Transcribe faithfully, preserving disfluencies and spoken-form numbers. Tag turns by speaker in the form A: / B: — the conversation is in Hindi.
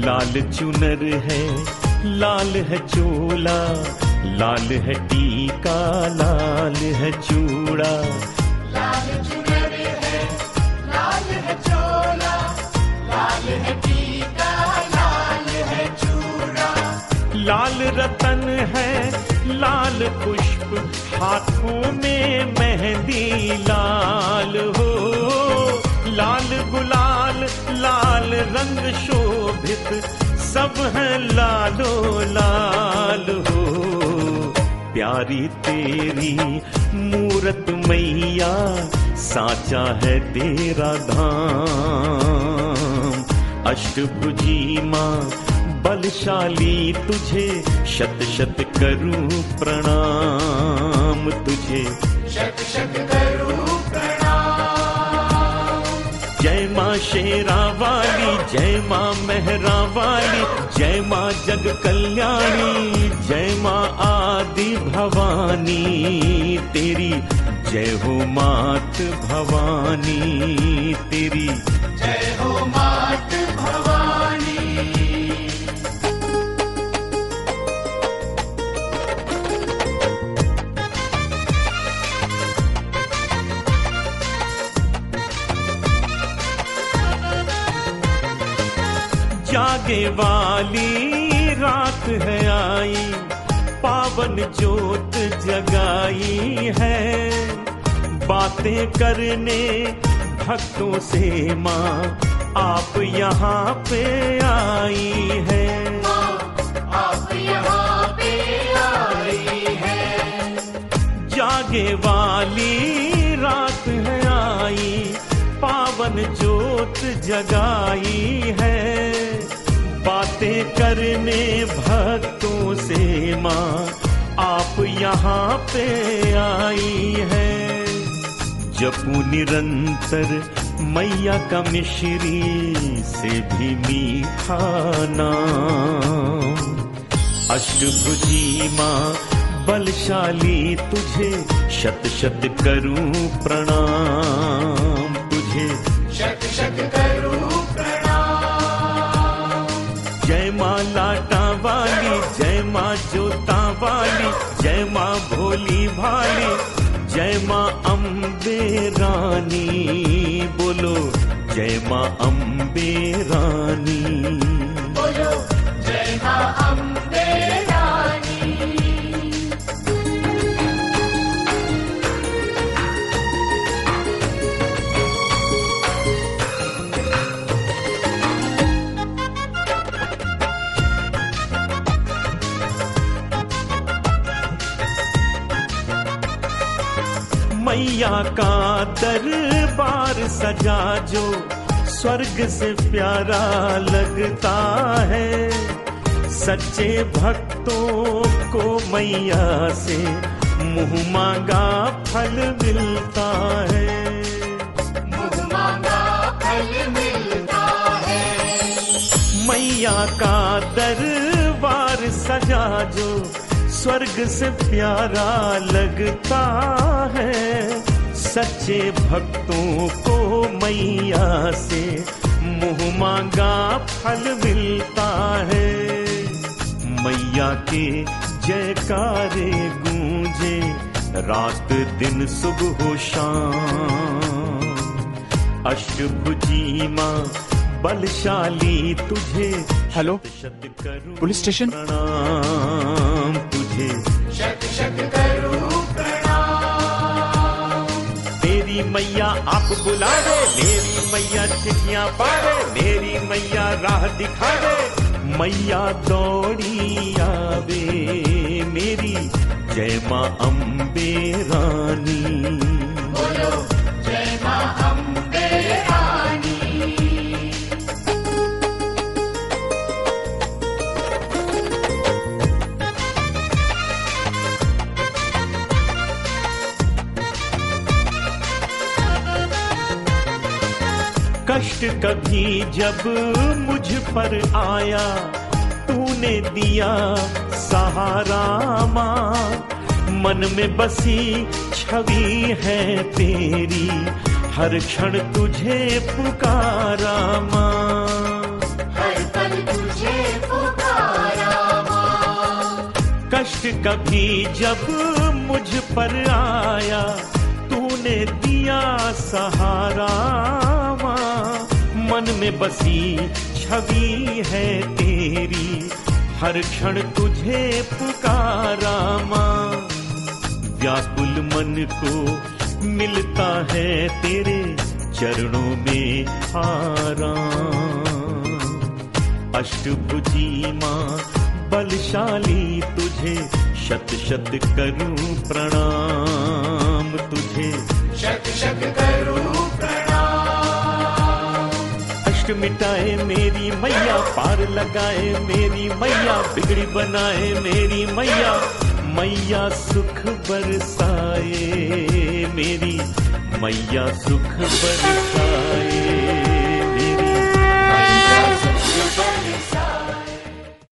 A: लाल चुनर है, लाल है चोला, लाल है टीका, लाल है चूड़ा।
B: लाल चुनर है, लाल है चोला, लाल है टीका, लाल है चूड़ा।
A: लाल रतन है, लाल पुष्प, हाथों में मेहंदी लाल हो। लाल गुलाल, लाल रंग शोभित, सब है लालो लाल हो। प्यारी तेरी मूरत मैया, साचा है तेरा धाम। अष्टभुजी माँ बलशाली, तुझे शत शत करूं प्रणाम, तुझे
B: शत शत करूं प्रणाम।
A: जय माँ शेरा वाली, जय माँ मेहरा वाली, जय माँ जग कल्याणी, जय माँ आदि भवानी। तेरी जय हो मात भवानी, तेरी
B: जय हो मात भवानी।
A: जागे वाली रात है आई, पावन ज्योत जगाई है। बातें करने भक्तों से माँ आप यहाँ पे आई है,
B: आप यहाँ पे आई है।
A: जागे वाली रात है आई, पावन ज्योत जगाई है। बातें करने भक्तों से माँ आप यहाँ पे आई है। जपू निरंतर मैया का मिश्री से भी मीठा नाम। अष्टभुजी माँ बलशाली, तुझे शत शत करूं प्रणाम, तुझे
B: शत शत करूं प्रणाम।
A: जय माँ लाटा वाली, जय माँ जोता वाली, जय माँ भोली भाली, जय माँ अम्बे रानी। बोलो जय माँ अम्बे रानी,
B: बोलो जय माँ अम्बे रानी।
A: मैया का दरबार सजा जो स्वर्ग से प्यारा लगता है। सच्चे भक्तों को मैया से मुँह मांगा फल मिलता है,
B: मुँह मांगा फल मिलता है।
A: मैया का दरबार सजा जो स्वर्ग से प्यारा लगता है। सच्चे भक्तों को मैया से मुँह मांगा फल मिलता है। मैया के जयकारे गूंजे रात दिन सुबह शाम। अष्टभुजी माँ बलशाली, तुझे
C: हेलो पुलिस स्टेशन।
A: प्रणाम, तुझे
B: शत शत करूं प्रणाम।
A: मेरी मैया आप बुला दे, मेरी मैया चिट्ठियां पावे, मेरी मैया राह दिखा दे। मैया दौड़ी आवे मेरी जय माँ अम्बे रानी।
B: बोलो जय माँ अम्बे रानी।
A: कष्ट कभी जब मुझ पर आया, तूने दिया सहारा माँ। मन में बसी छवि है तेरी, हर क्षण तुझे पुकारा माँ।
B: हर पल तुझे
A: कभी जब मुझ पर आया तूने दिया सहारा माँ, मन में बसी छवि है तेरी, हर क्षण तुझे पुकारा माँ। व्याकुल मन को मिलता है तेरे चरणों में आराम। अष्टभुजी माँ बलशाली, तुझे शत शत करूं प्रणाम, तुझे
B: शत शत करूं प्रणाम।
A: कष्ट मिटाए मेरी मैया, पार लगाए मेरी मैया, बिगड़ी बनाए मेरी मैया, मैया सुख बरसाए मेरी मैया, सुख बरसाए।